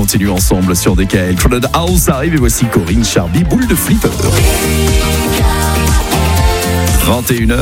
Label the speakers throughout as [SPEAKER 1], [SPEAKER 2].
[SPEAKER 1] continue ensemble sur DKL. Crowded House arrive et voici Corinne Charby, boule de flipper. 21h.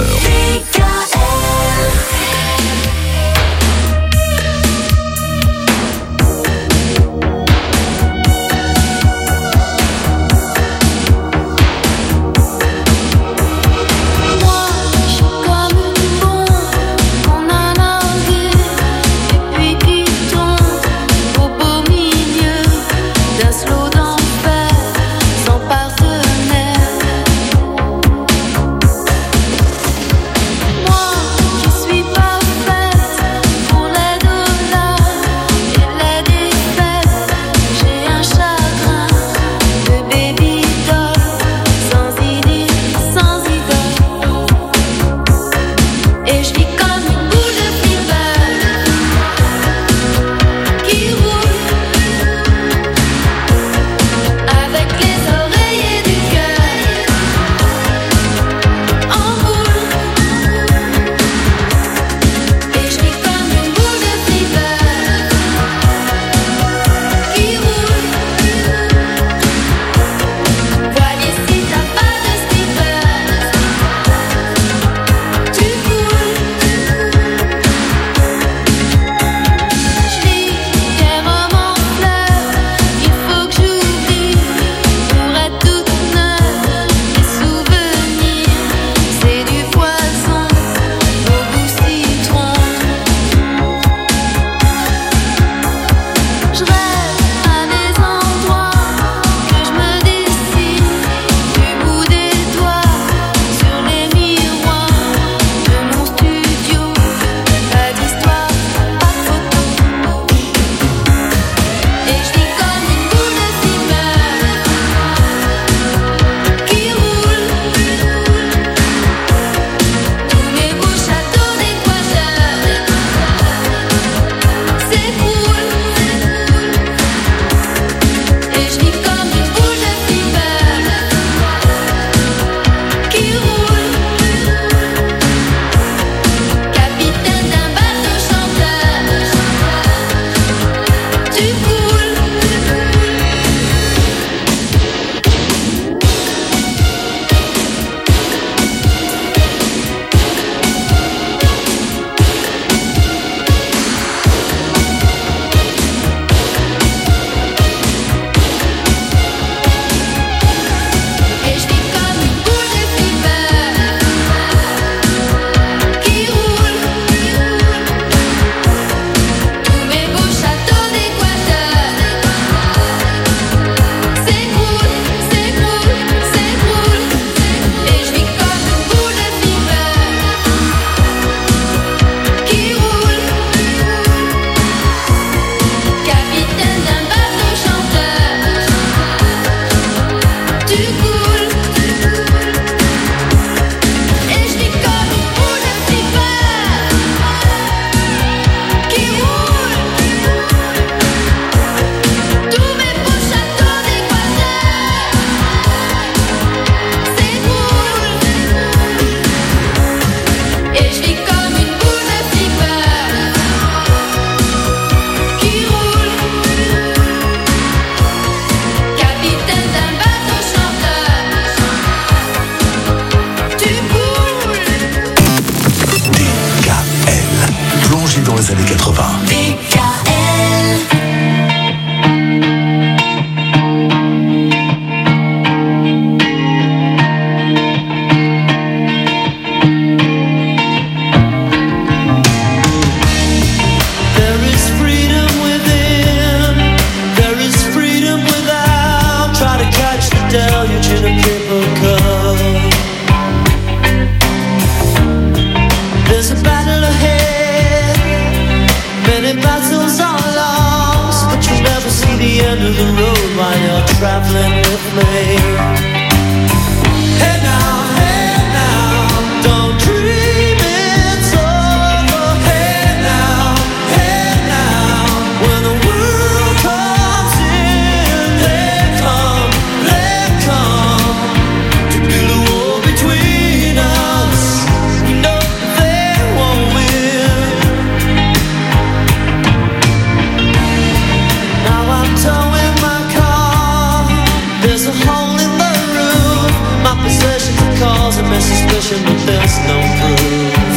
[SPEAKER 2] causing my suspicion, but there's no proof.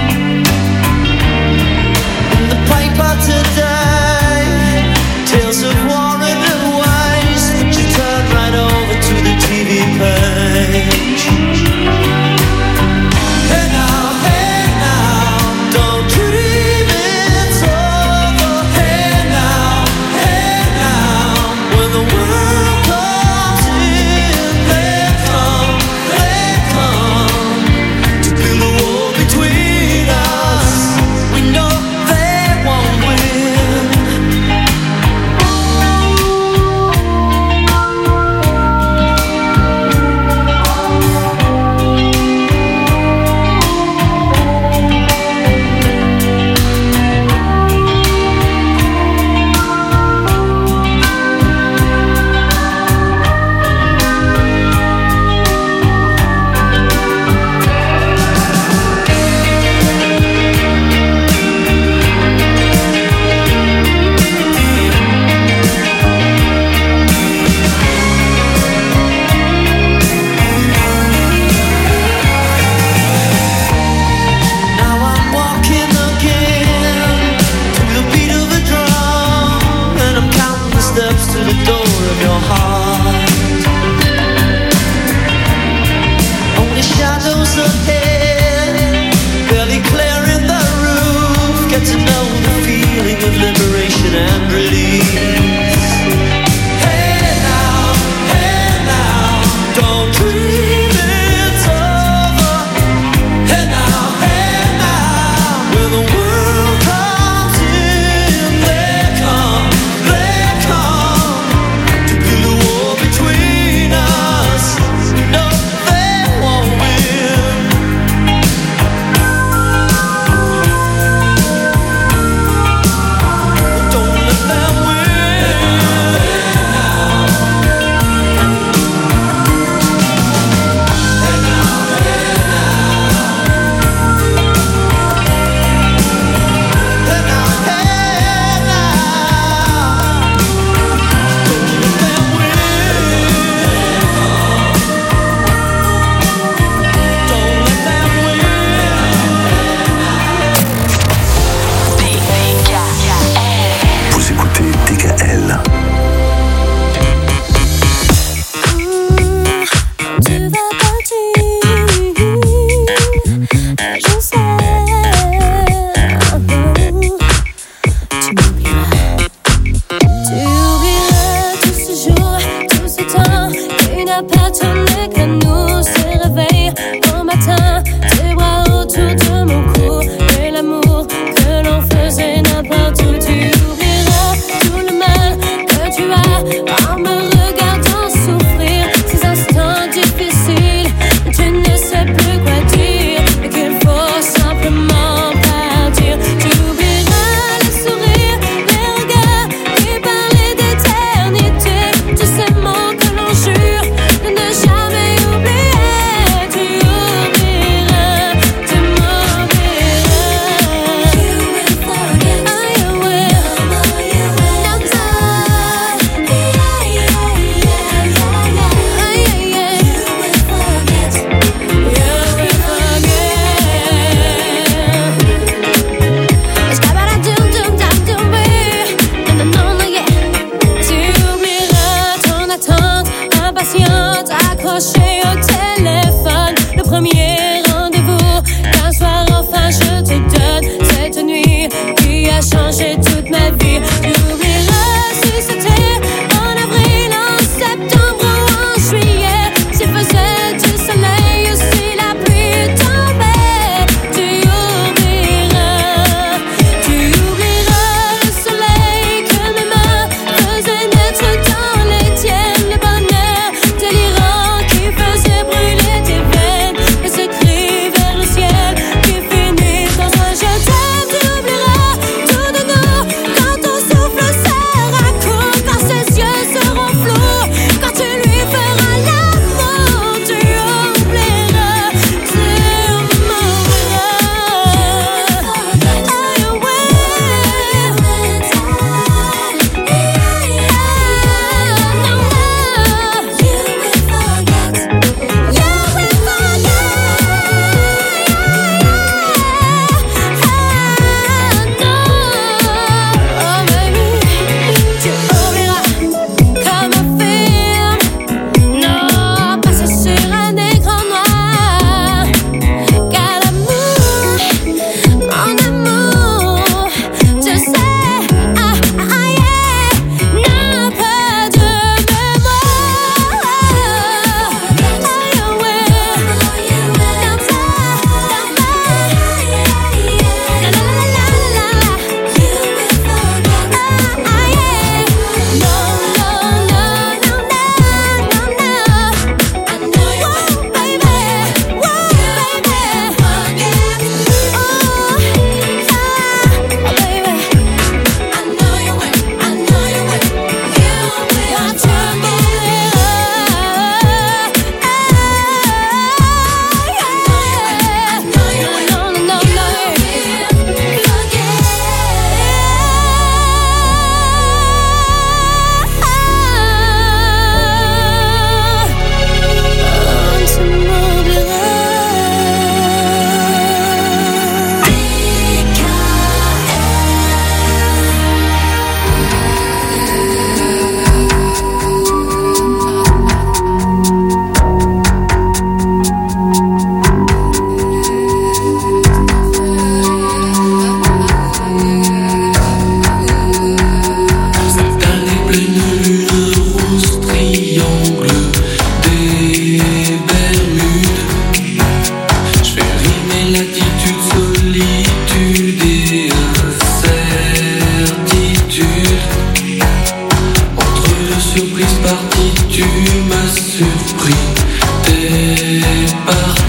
[SPEAKER 2] In the paper today, tales of war and waste, but you turn right over to the TV page. Hey now, don't dream it's over. Hey now, when the world comes in, they come to build a wall.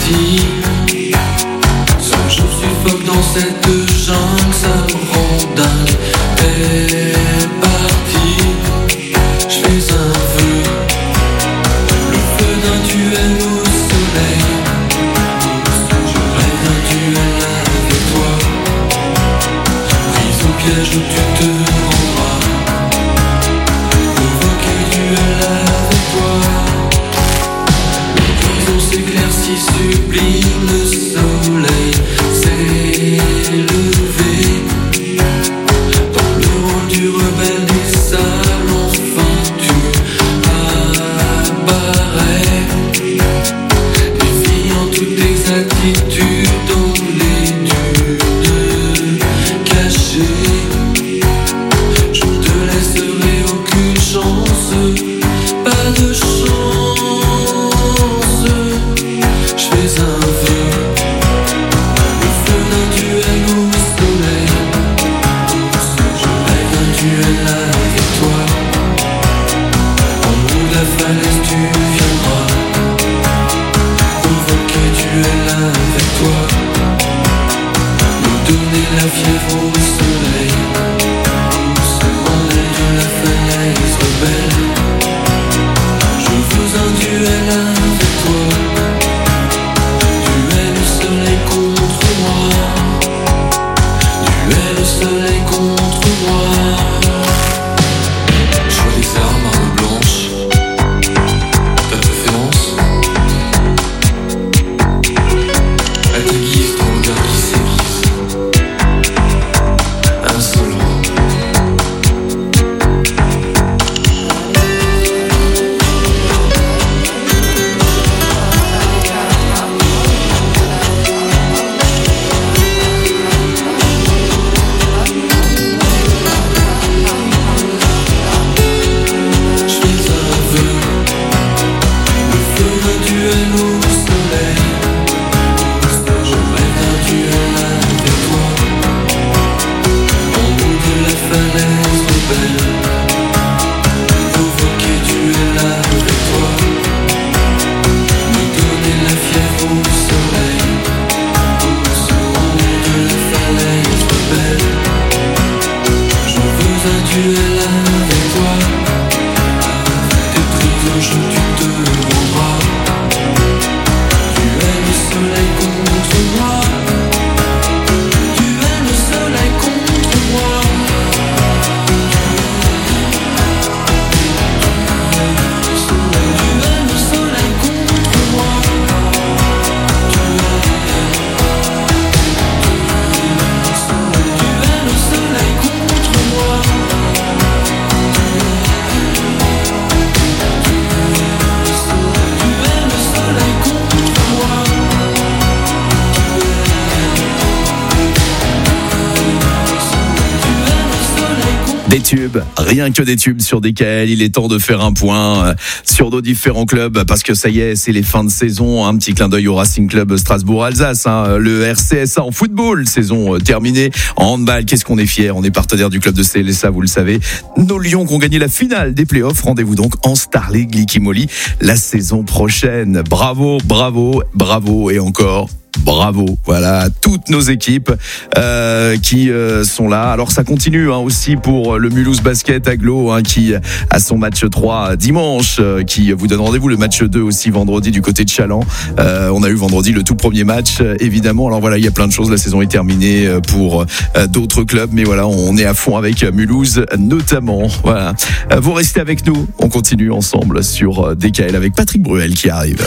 [SPEAKER 3] parti. Seul je suffoque dans cette jungle, ça me rend dingue. T'es parti, je fais un vœu, le feu d'un duel au soleil. Je rêve d'un duel avec toi, prise au piège où tu te rendras. Provoquer duel avec toi. L'horizon s'éclaircit sublime, le soleil s'est levé. Dans le rôle du rebelle des sables, enfin tu apparais. Défiant toute exactitude dans l'étude cachée. Je ne te laisserai aucune chance, pas de chance. Je fais un vœu, le feu d'un duel au soleil. Je rêve d'un duel avec toi. En haut de la falaise tu viendras, provoquer duel avec toi. Me donner la fièvre au soleil. En l'air de la falaise rebelle. Je veux un duel avec toi. Duel au soleil contre moi. Duel au soleil contre moi. Choix des armes, armes blanches. Ta préférence? Elle te guise, ton regard qui s'aiguise. Insolent. Je fais un vœu, le feu d'un duel au soleil. Je rêve d'un duel avec toi. En haut de la falaise rebelle. Provoquer duel avec toi. Me donner la fièvre au soleil. En haut de la falaise rebelle. Je veux un duel avec toi. Tes prises au jeu tu te rendras. Duel au soleil contre moi. Duel au soleil contre moi. Duel au soleil contre moi. Duel au soleil contre moi. Duel au soleil contre moi. Duel au soleil contre
[SPEAKER 1] Des tubes, rien que des tubes sur DKL. Il est temps de faire un point sur nos différents clubs parce que ça y est, c'est les fins de saison. Un petit clin d'œil au Racing Club Strasbourg-Alsace, le RCSA en football, saison terminée. En handball, qu'est-ce qu'on est fiers, on est partenaire du club de CLSA, vous le savez. Nos Lions qui ont gagné la finale des playoffs. Rendez-vous donc en Star League Liquimoli la saison prochaine. Bravo, bravo, bravo et encore bravo, voilà, à toutes nos équipes qui sont là. Alors ça continue aussi pour le Mulhouse Basket Agglo qui a son match 3 dimanche, qui vous donne rendez-vous. Le match 2 aussi vendredi du côté de Chaland. On a eu vendredi le tout premier match, évidemment. Alors voilà, il y a plein de choses. La saison est terminée pour d'autres clubs, mais voilà, on est à fond avec Mulhouse notamment. Voilà, vous restez avec nous. On continue ensemble sur DKL avec Patrick Bruel qui arrive.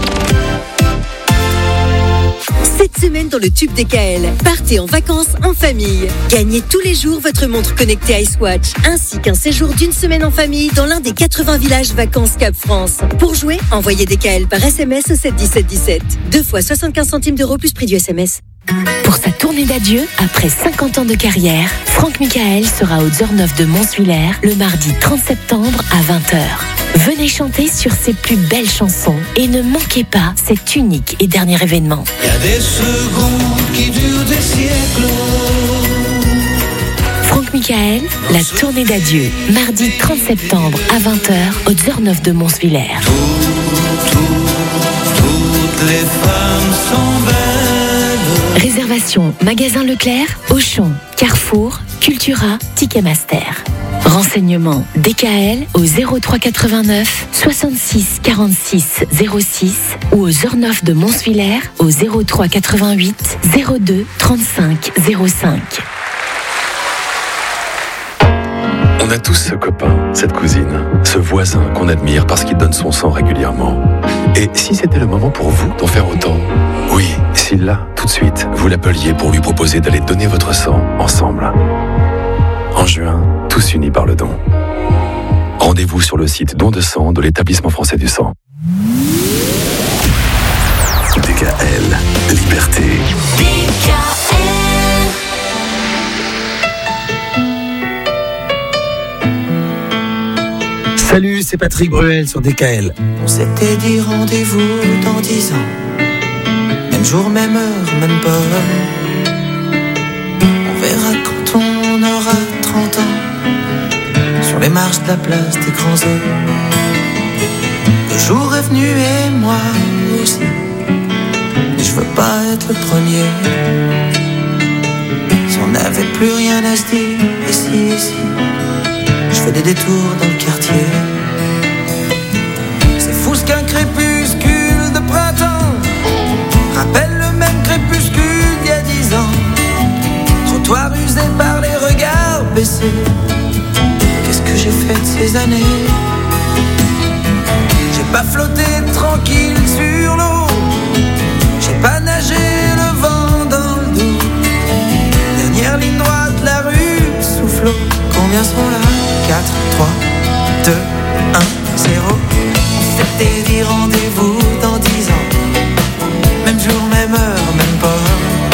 [SPEAKER 4] Cette semaine dans le tube DKL, partez en vacances en famille. Gagnez tous les jours votre montre connectée Icewatch, ainsi qu'un séjour d'une semaine en famille dans l'un des 80 villages vacances Cap France. Pour jouer, envoyez DKL par SMS au 7 17 17. 2 fois 75 centimes d'euros plus prix du SMS.
[SPEAKER 5] Pour sa tournée d'adieu, après 50 ans de carrière, Franck Michael sera au Zorneuf de Montsuiller le mardi 30 septembre à 20h. Venez chanter sur ses plus belles chansons et ne manquez pas cet unique et dernier événement.
[SPEAKER 2] Il y a des secondes qui durent des siècles.
[SPEAKER 5] Franck Michael, la tournée d'adieu, mardi 30 septembre à 20h au Zorneuf de Montsuiller.
[SPEAKER 2] Toutes les femmes
[SPEAKER 5] Informations Magasin Leclerc, Auchan, Carrefour, Cultura, Ticketmaster. Renseignements DKL au 03 89 66 46 06 ou aux Ornofs de Monswiller au 03 88 02 35 05.
[SPEAKER 6] On a tous ce copain, cette cousine, ce voisin qu'on admire parce qu'il donne son sang régulièrement. Et si c'était le moment pour vous d'en faire autant? Oui, si là, tout de suite, vous l'appeliez pour lui proposer d'aller donner votre sang ensemble. En juin, tous unis par le don. Rendez-vous sur le site Don de sang de l'Établissement français du sang. DKL, liberté.
[SPEAKER 7] Salut, c'est Patrick Bruel sur DKL.
[SPEAKER 2] On s'était dit rendez-vous dans 10 ans. Même jour, même heure, même pomme. On verra quand on aura 30 ans. Sur les marches de la place des grands hommes. Le jour est venu et moi aussi. Mais je veux pas être le premier. Si on n'avait plus rien à se dire, ici. Je fais des détours dans le quartier. C'est fou ce qu'un crépuscule de printemps rappelle le même crépuscule d'il y a 10 ans. Trottoir usé par les regards baissés. Qu'est-ce que j'ai fait de ces années? J'ai pas flotté tranquille sur l'eau. J'ai pas nagé le vent dans le dos. Dernière ligne droite de la rue souffle. Combien sont là? 4, 3, 2, 1, 0. On s'était dit rendez-vous dans 10 ans. Même jour, même heure, même pas.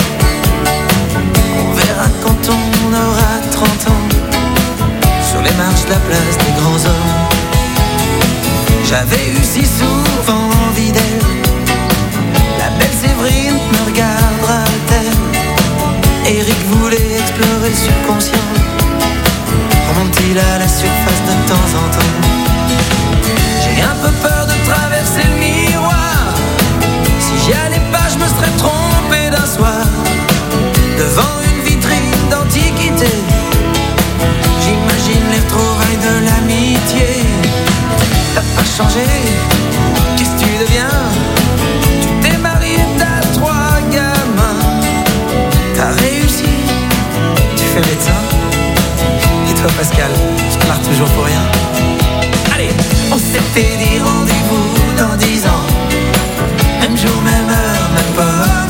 [SPEAKER 2] On verra quand on aura 30 ans. Sur les marches de la place des grands hommes. J'avais eu si souvent envie d'elle. La belle Séverine me regardera-t-elle? Eric voulait explorer le subconscient. Remonte-t-il à la surface de temps en temps? J'ai un peu peur de traverser le miroir. Si j'y allais pas, je me serais trompé d'un soir. Devant une vitrine d'antiquité, j'imagine les retrouvailles de l'amitié. T'as pas changé, qu'est-ce que tu deviens? Tu t'es marié, t'as 3 gamins. T'as réussi, tu fais médecin. Et toi Pascal, je pars toujours pour rien. Allez, on s'était dit rendez-vous dans 10 ans. Même jour, même heure, même pas.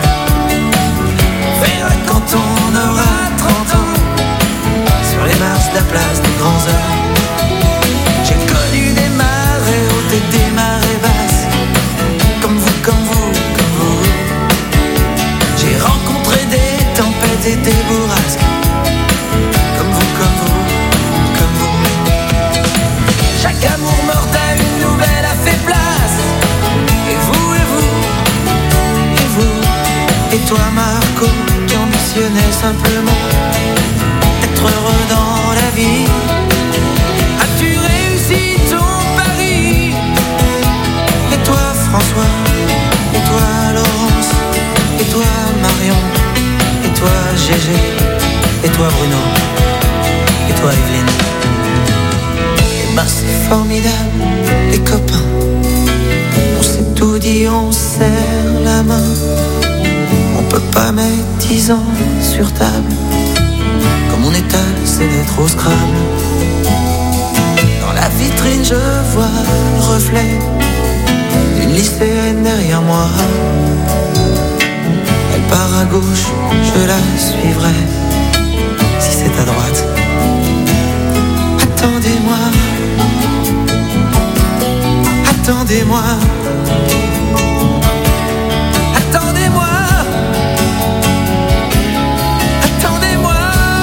[SPEAKER 2] On verra quand on aura 30 ans. Sur les marches de la place des grands hommes. J'ai connu des marées hautes et des marées basses. Comme vous, comme vous, comme vous. J'ai rencontré des tempêtes et des bourrasques. Comme vous, comme vous, comme vous. Chaque amour mortel, une nouvelle a fait place. Et vous, et vous, et vous. Et toi Marco, qui ambitionnais simplement être heureux dans la vie. As-tu réussi ton pari? Et toi François, et toi Laurence, et toi Marion, et toi Gégé, et toi Bruno, et toi Evelyne. Et ben c'est formidable, les copains. On s'est tout dit, on serre la main. On peut pas mettre 10 ans sur table. Comme on étale, c'est d'être au Scrabble. Dans la vitrine, je vois le reflet d'une lycéenne derrière moi. Elle part à gauche, je la suivrai. Si c'est à droite, attendez-moi. Attendez-moi. Attendez-moi. Attendez-moi.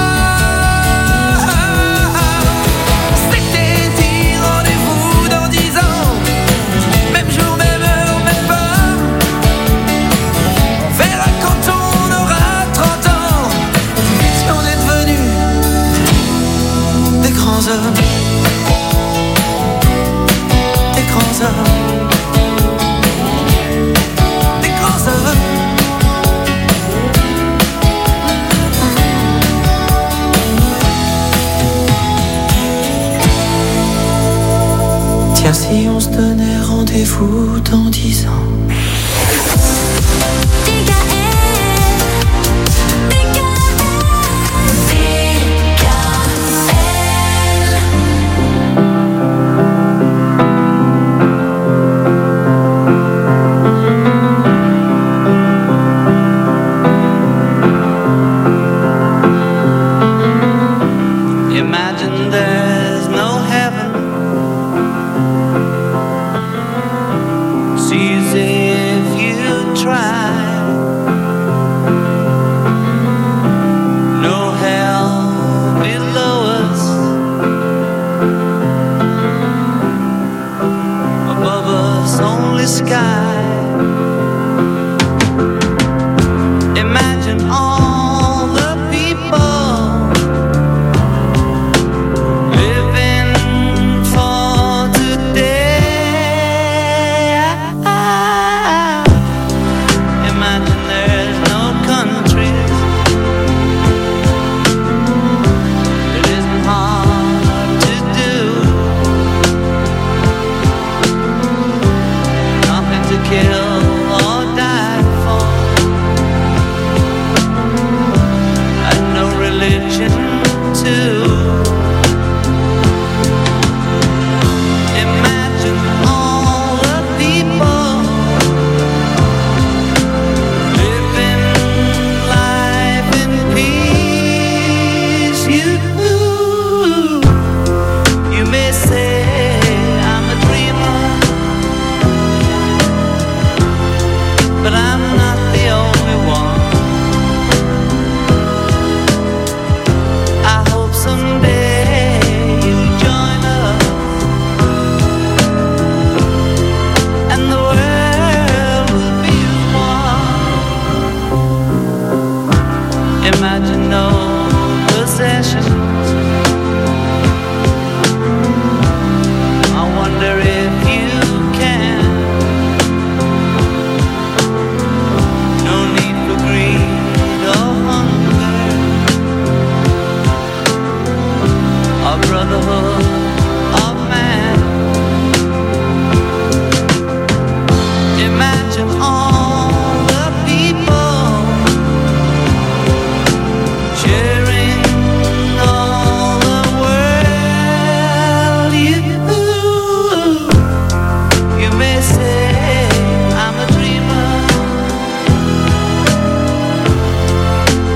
[SPEAKER 2] C'était dit rendez-vous dans 10 ans. Même jour, même heure, même pas. On verra quand on aura 30 ans. Si on est devenus des grands hommes. Des grands hommes.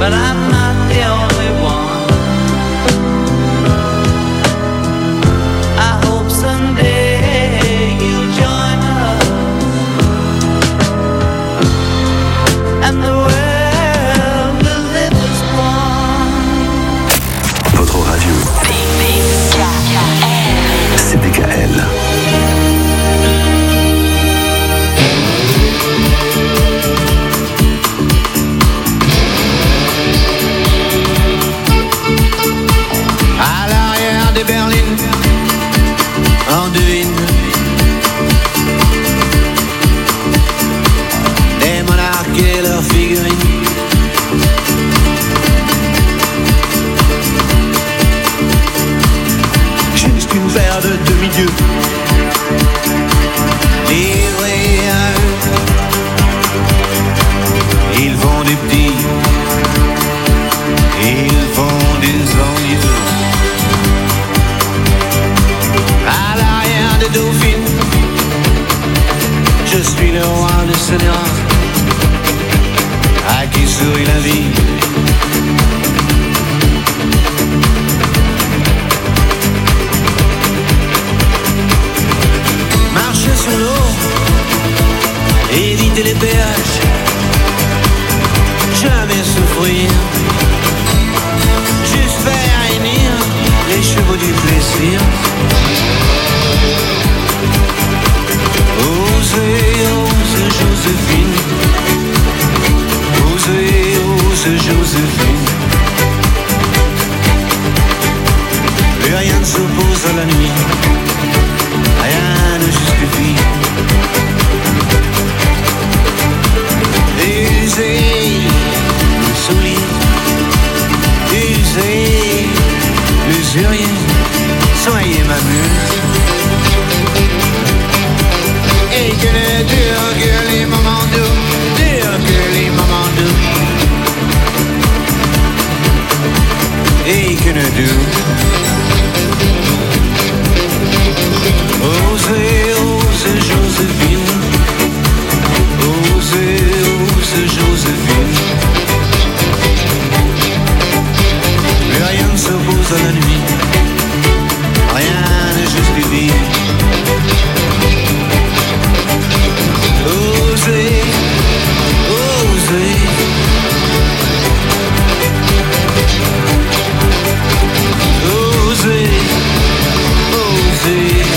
[SPEAKER 2] but I'm not the only one. I hope someday you'll join us and the world will live as one.
[SPEAKER 6] Votre radio. C'est DKL.
[SPEAKER 2] À l'arrière des berlines, on devine des monarques et leurs figurines. Juste une paire de demi-dieux livrés à eux. Ils font des petits, ils font des envieux. À l'arrière des dauphines, je suis le roi de Sénéra, à qui sourit la vie. Marcher sur l'eau, éviter les péages, jamais souffrir, juste faire réunir les chevaux du plaisir. Osez, ose Joséphine, osez, ose Joséphine. Plus rien ne s'oppose à la nuit, rien ne justifie. Usez, souliers, usez, usurier, soyez ma muse. Et que ne durent que les moments doux, durent que les moments doux. Et que ne durent. Osez, ose Joséphine, osez, ose Joséphine. Mais rien ne s'oppose à la nuit, rien ne justifie. Osez, osez. Osez, osez.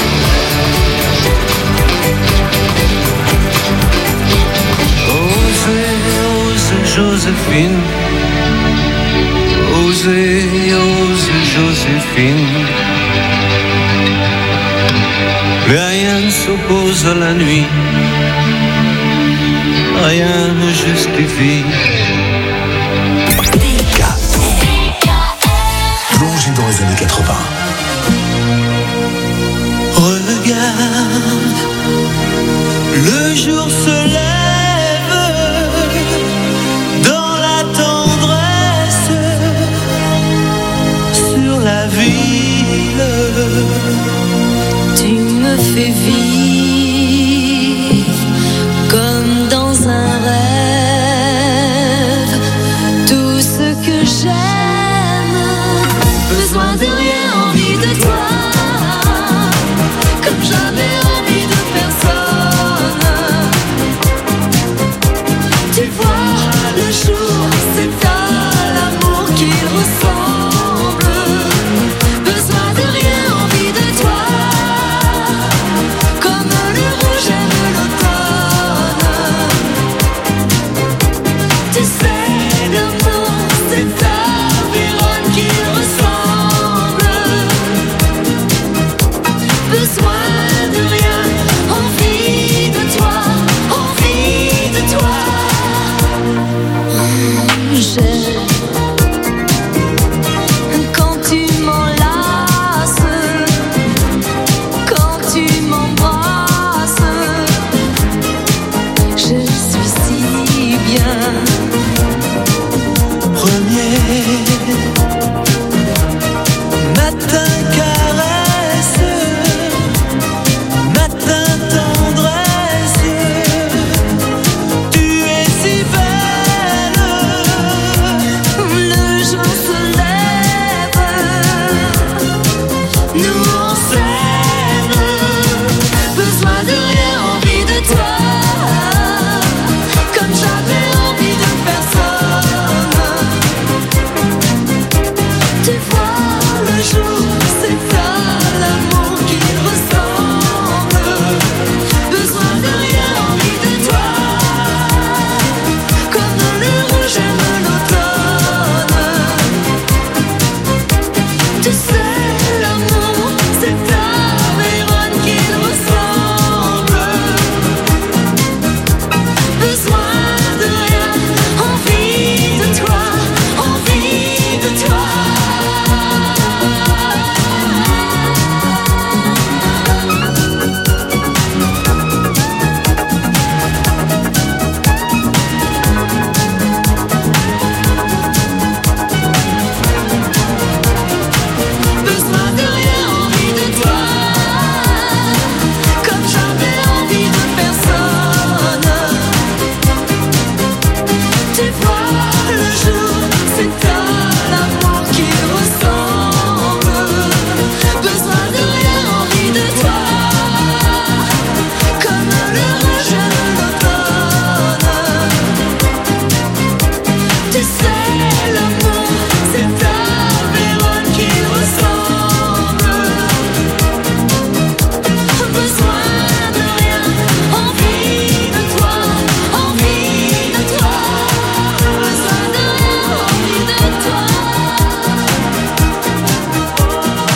[SPEAKER 2] Osez, osez Joséphine. Osez, osez Joséphine. Plus rien ne s'oppose à la nuit, rien ne justifie.
[SPEAKER 6] Plongé dans les années 80.
[SPEAKER 2] Regarde, le jour se lève dans la tendresse sur la ville.
[SPEAKER 8] Tu me fais vivre comme dans un rêve.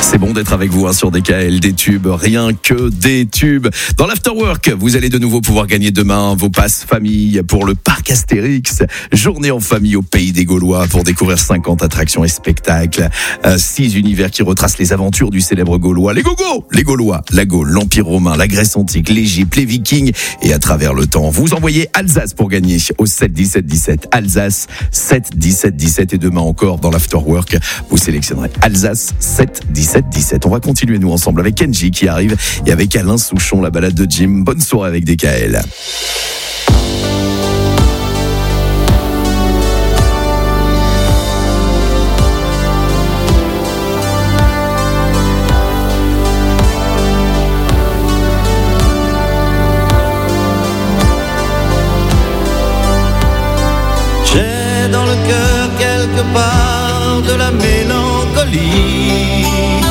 [SPEAKER 1] C'est bon d'être avec vous sur DKL, des tubes, rien que des tubes. Dans l'Afterwork, vous allez de nouveau pouvoir gagner demain vos passes famille pour le parc Astérix. Journée en famille au pays des Gaulois pour découvrir 50 attractions et spectacles. 6 univers qui retracent les aventures du célèbre Gaulois. Les Gogos, les Gaulois, la Gaule, l'Empire romain, la Grèce antique, l'Égypte, les Vikings et à travers le temps. Vous envoyez Alsace pour gagner au 7 17 17. Alsace 7 17 17 et demain encore dans l'Afterwork, vous sélectionnerez Alsace 7 17 17. On va continuer nous ensemble avec Kenji qui arrive et avec Alain Souchon, la balade de Jim. Bonne soirée avec DKL.
[SPEAKER 2] J'ai dans le cœur quelque part de la mélancolie,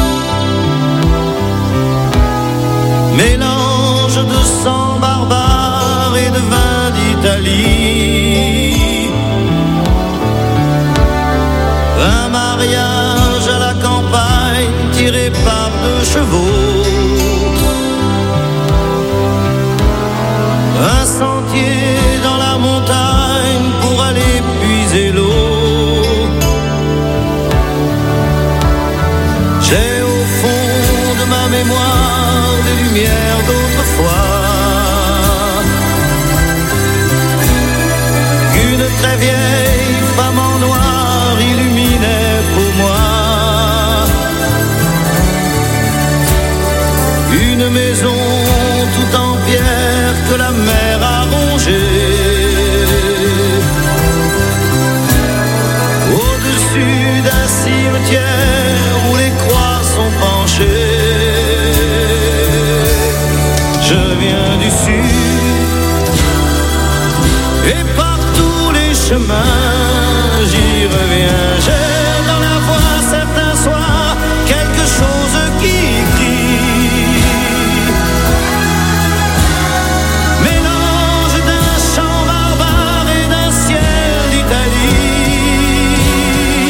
[SPEAKER 2] mélange de sang barbare et de vin d'Italie. Un mariage à la campagne tiré par 2 chevaux, un sentier dans la montagne pour aller puiser l'eau. J'ai au fond de ma mémoire des lumières d'autrefois, qu'une très vieille femme en noir illuminait pour moi. Une maison tout en pierre que la mer a rongée, au-dessus d'un cimetière où les croix sont penchées. Je viens du sud et par tous les chemins j'y reviens. J'ai dans la voix certains soirs quelque chose qui crie, mélange d'un chant barbare et d'un ciel d'Italie,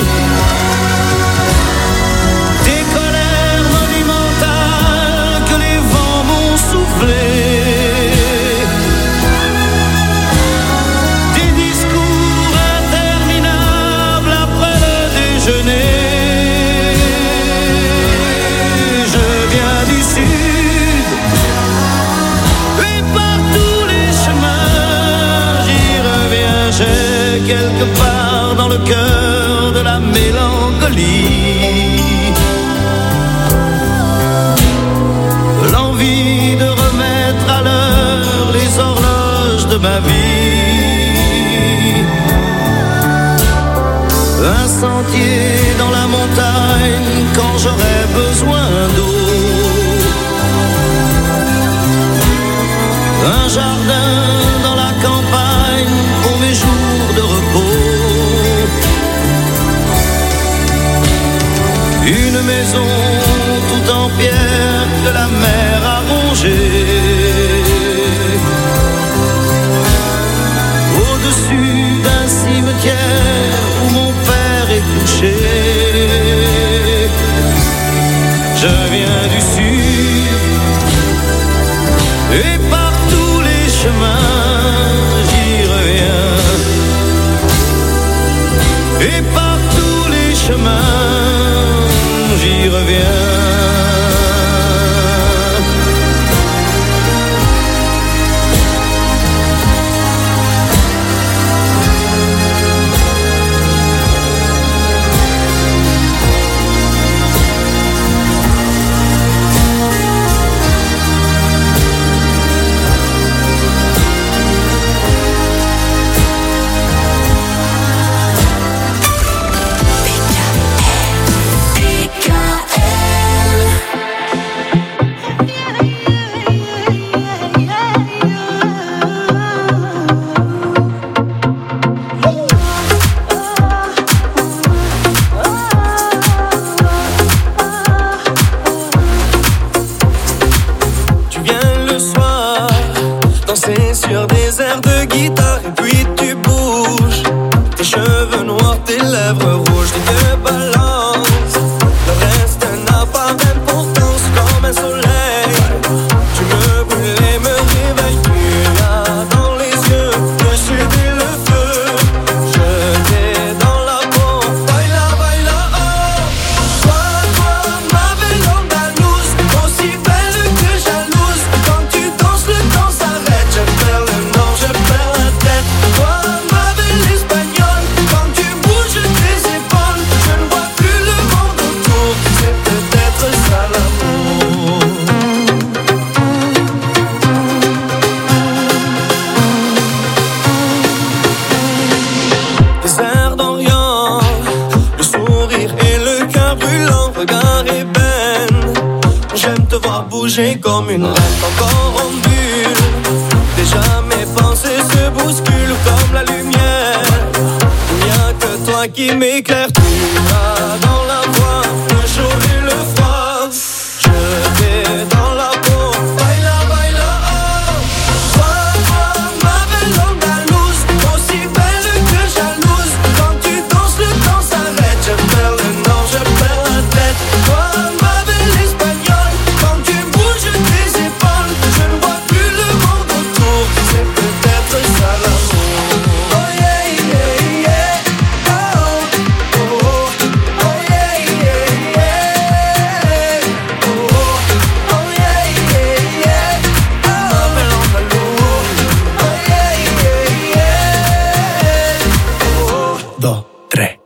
[SPEAKER 2] des colères monumentales que les vents m'ont soufflées, des discours interminables après le déjeuner. Je viens du sud et par tous les chemins j'y reviens. J'ai quelque part dans le cœur de la mélancolie l'envie de remettre à l'heure les horloges de ma vie. Un sentier dans la montagne quand j'aurai besoin d'eau, un jardin dans la campagne pour mes jours de repos, une maison tout en pierre que la mer a rongée, au-dessus d'un cimetière où mon père est couché. Je viens du sud et par tous les chemins j'y reviens, et par tous les chemins j'y reviens.
[SPEAKER 3] Sur des airs de guitare et puis tu bouges. Tes cheveux noirs, tes lèvres rouges, tes yeux balancent. Le reste n'a pas
[SPEAKER 2] changé comme une reine encore en bulle. Déjà mes pensées se bousculent comme la lumière. Il n'y a que toi qui m'éclaire. Tu as dans la voix le chaud et le froid. Je vais dans la peau. Baila, baila, oh. Toi, ma belle andalouse, aussi belle que jalouse. Quand tu danses, le temps s'arrête. Je perds le nord, je perds la tête. Toi, ma belle espagnole, quand tu bouges tes épaules, je ne vois plus le monde autour. C'est peut-être ça l'amour. Oh yeah, yeah, yeah. Oh, oh, oh. Oh yeah, yeah, yeah. Oh, oh, oh yeah, yeah, yeah. Oh, ma belle andalouse. Oh yeah, yeah, yeah. Oh,
[SPEAKER 7] Dos, tres.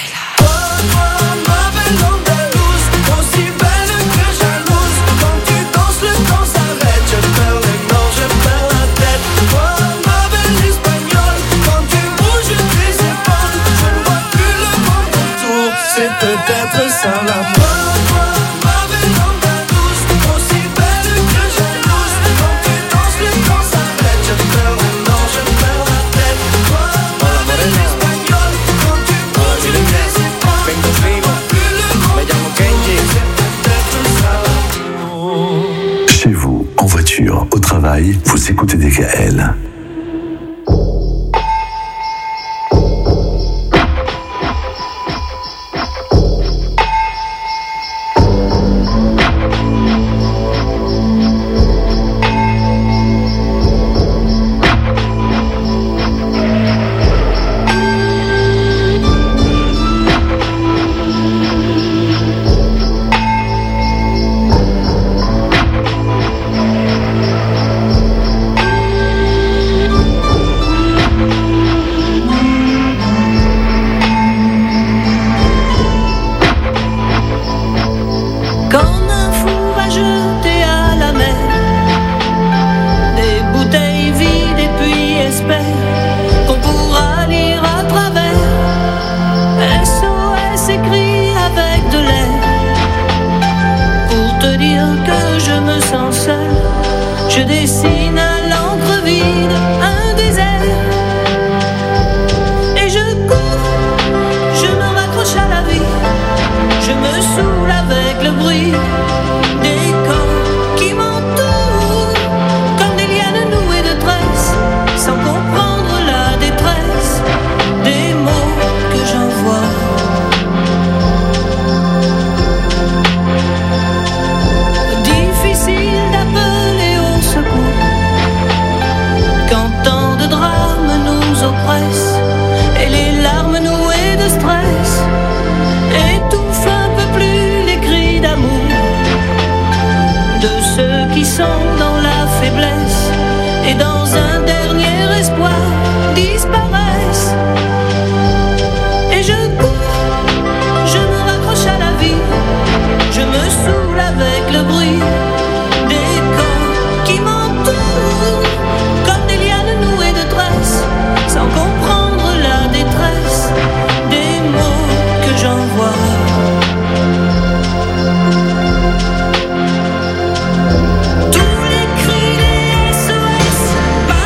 [SPEAKER 2] ma belle andalouse, aussi belle que jalouse. Quand tu danses, le temps s'arrête. Je perds les nord, je perds la tête. Toi, ma belle espagnole, quand tu bouges tes épaules, je ne vois plus le monde autour. C'est peut-être ça la ma belle andalouse, aussi belle que jalouse. Quand tu danses, le temps s'arrête. Je perds les nord, je perds la tête. Toi, ma belle espagnole, quand tu bouges tes épaules, je ne vois plus le monde autour. C'est peut-être ça l'amour.
[SPEAKER 9] Chez vous, en voiture, au travail, vous écoutez DKL.
[SPEAKER 8] Comme un fou va jeter à la mer des bouteilles vides et puis espère qu'on pourra lire à travers. SOS écrit avec de l'air pour te dire que je me sens seul. Je dessine à l'encre vide un désert et je cours, je me raccroche à la vie. Je me saoule avec le bruit des corps qui m'entourent comme des lianes nouées de tresses, sans comprendre la détresse des mots que j'envoie. Difficile d'appeler au secours quand tant de drames nous oppressent et les larmes nouées de stress étouffent un peu plus les cris d'amour de ceux qui sont dans la faiblesse et dans un dernier espoir disparaissent. Et je cours, je me raccroche à la vie, je me saoule avec le bruit des corps qui m'entourent comme des lianes nouées de tresses, sans comprendre la détresse des mots que j'envoie. Tous les cris des SOS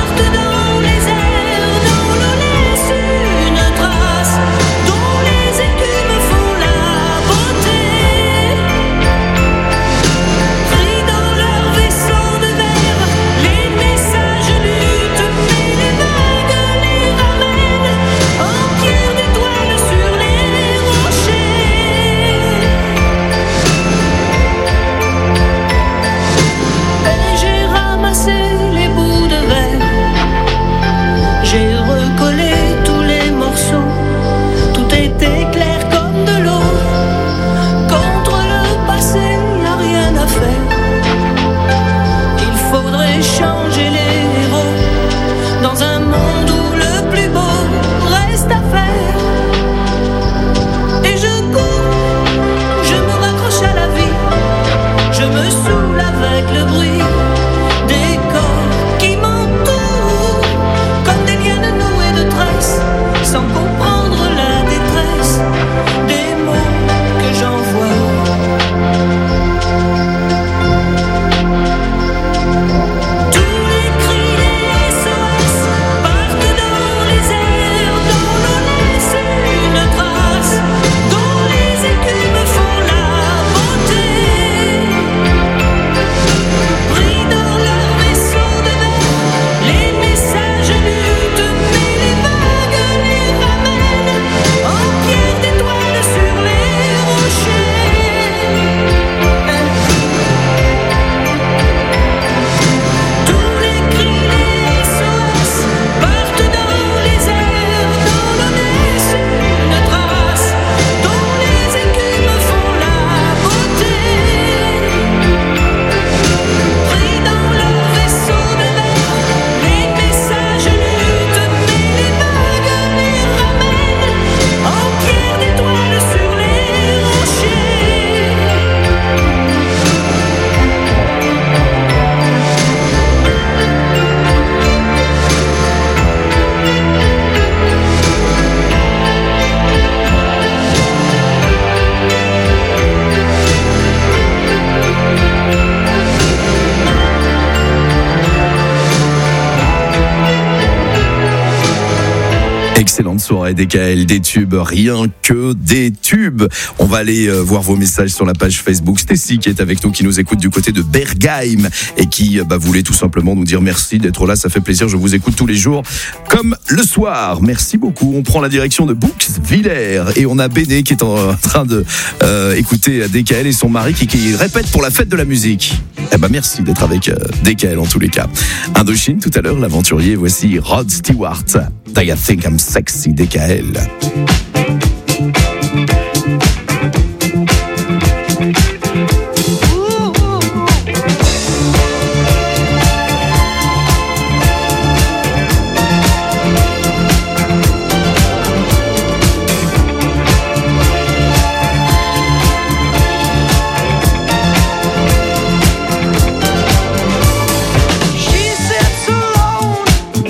[SPEAKER 1] Excellente soirée DKL, des tubes, rien que des tubes. On va aller voir vos messages sur la page Facebook. Stécie qui est avec nous, qui nous écoute du côté de Bergheim et qui voulait tout simplement nous dire merci d'être là, ça fait plaisir, je vous écoute tous les jours comme le soir. Merci beaucoup. On prend la direction de Bouxwiller et on a Béné qui est en train de écouter DKL et son mari qui répète pour la fête de la musique. Merci d'être avec DKL en tous les cas. Indochine tout à l'heure, l'aventurier, voici Rod Stewart. Do you think I'm sexy, DKL?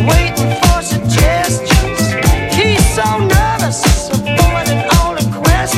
[SPEAKER 8] He's so nervous, avoiding all the questions.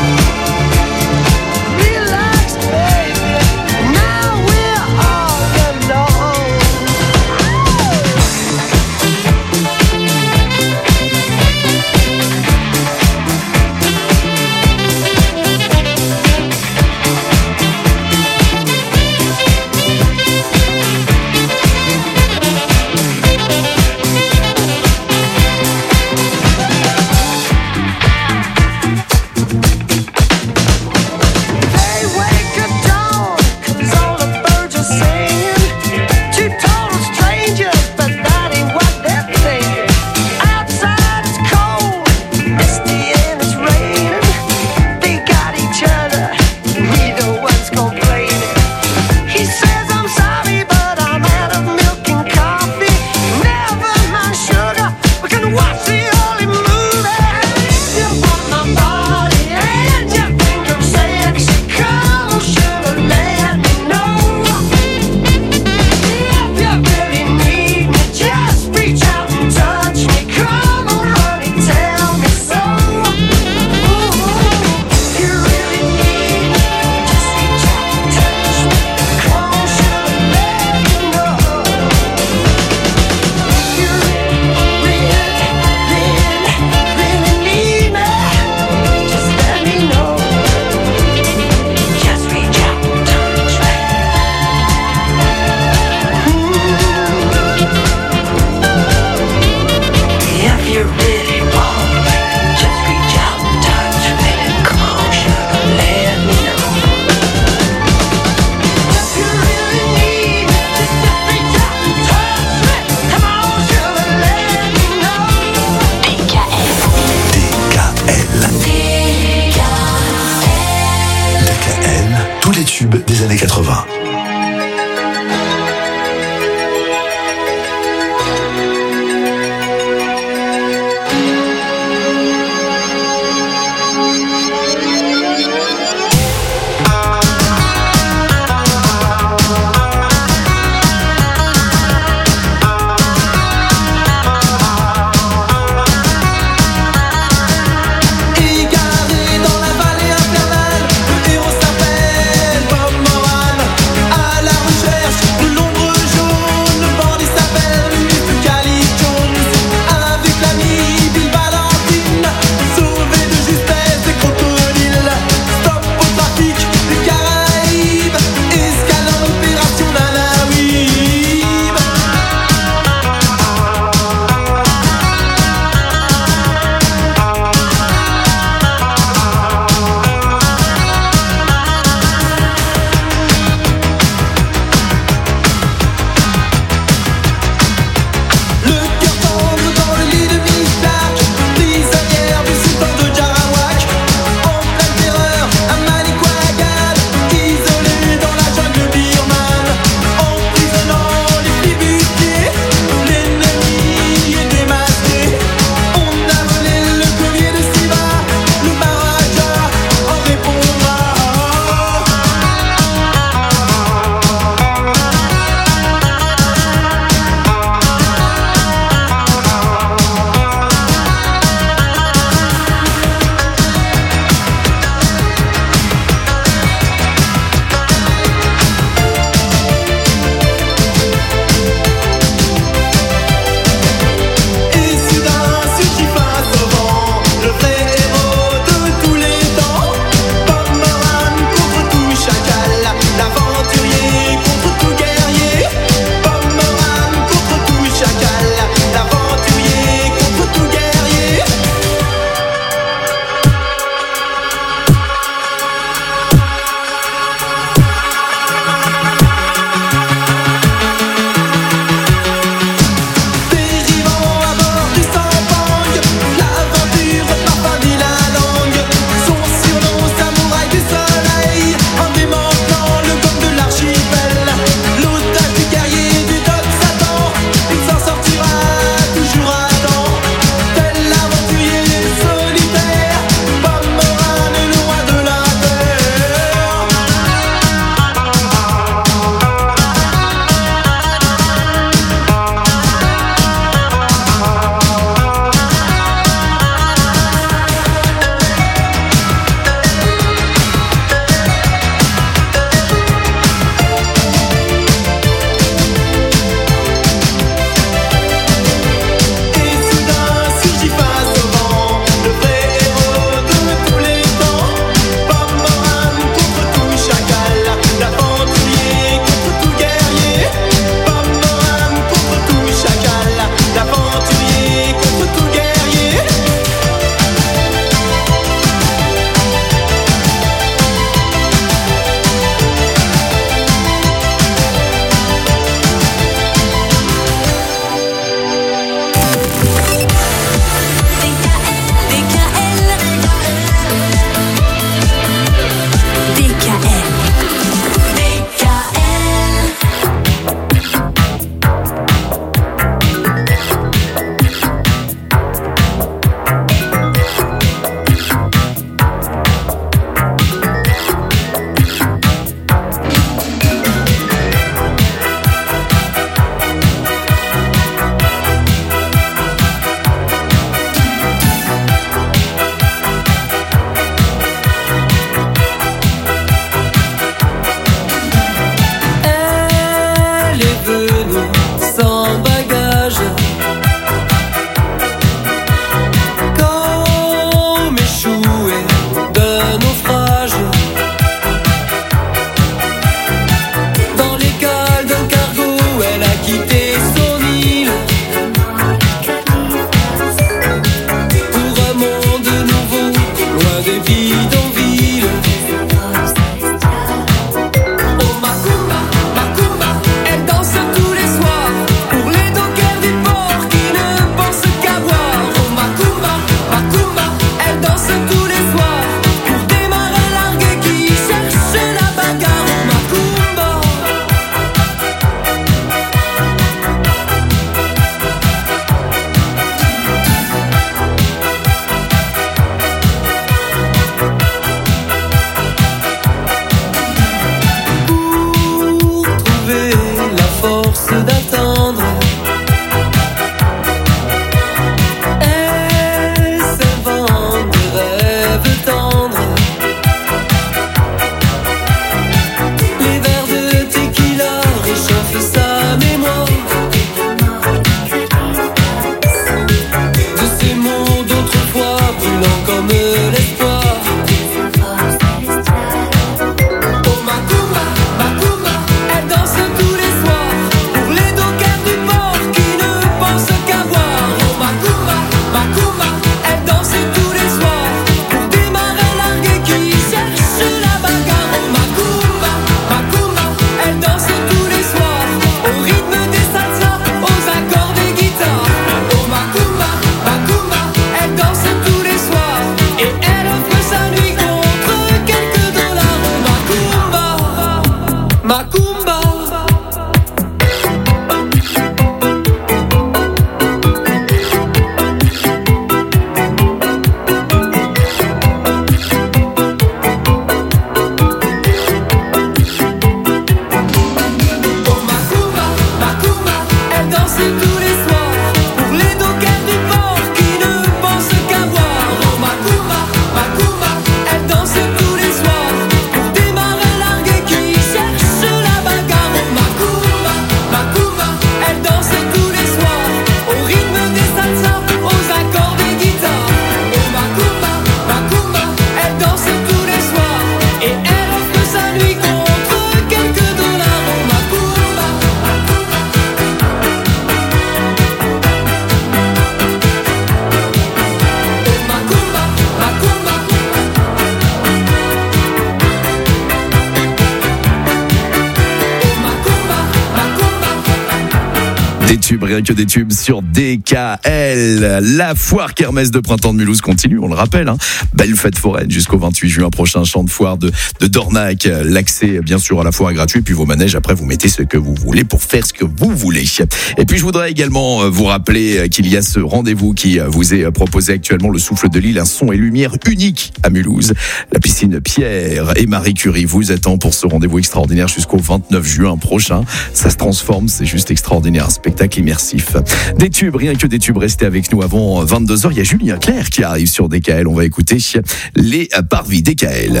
[SPEAKER 1] Des tubes, rien que des tubes sur DKL. La foire kermesse de printemps de Mulhouse continue, on le rappelle. Belle fête foraine jusqu'au 28 juin prochain. Champ de foire de Dornac. L'accès, bien sûr, à la foire est gratuit. Puis vos manèges, après, vous mettez ce que vous voulez pour faire ce que vous voulez. Et puis, je voudrais également vous rappeler qu'il y a ce rendez-vous qui vous est proposé actuellement, le Souffle de Lille, un son et lumière unique à Mulhouse. La piscine Pierre et Marie Curie vous attend pour ce rendez-vous extraordinaire jusqu'au 29 juin prochain. Ça se transforme, c'est juste extraordinaire. Un spectacle immersif. Des tubes, rien que des tubes. Restez avec nous avant 22h. Il y a Julien Clerc qui arrive sur DKL. On va écouter les Parvis DKL.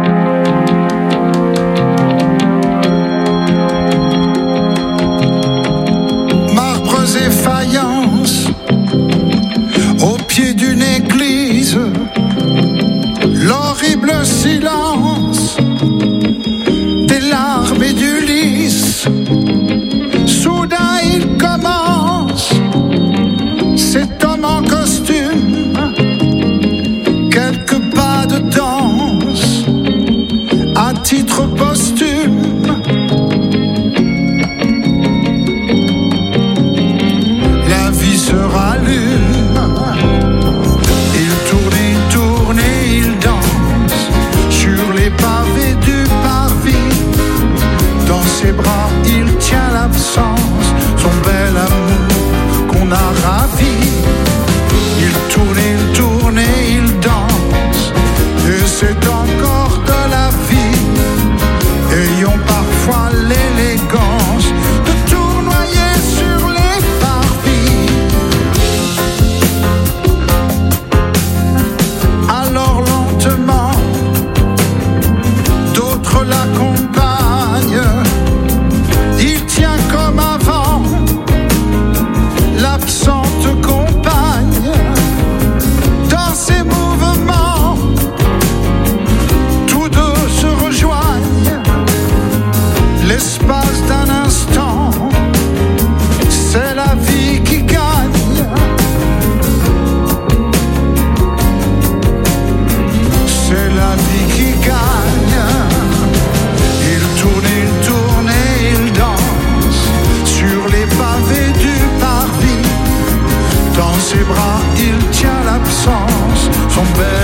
[SPEAKER 10] Marbres et faïences au pied d'une église, l'horrible silence des larmes et du lys. Soudain il commence, cet homme en costume, quelques pas de danse à titre posthume. La vie se rallume, il tourne et il danse sur les pavés du parvis. Dans ses bras il tient l'absence, son bel amour qu'on a ravi. Il tourne et il danse, et c'est encore de la vie. Ayons parfois l'élégance de tournoyer sur les parvis. Alors lentement, d'autres l'accompagnent. Il tient comme avant l'absente compagne. Dans ses mouvements, tous deux se rejoignent. L'espace d'un instant, c'est la vie qui gagne. C'est la vie qui gagne. Il tourne et il danse sur les pavés du parvis. Dans ses bras il tient l'absence, son bel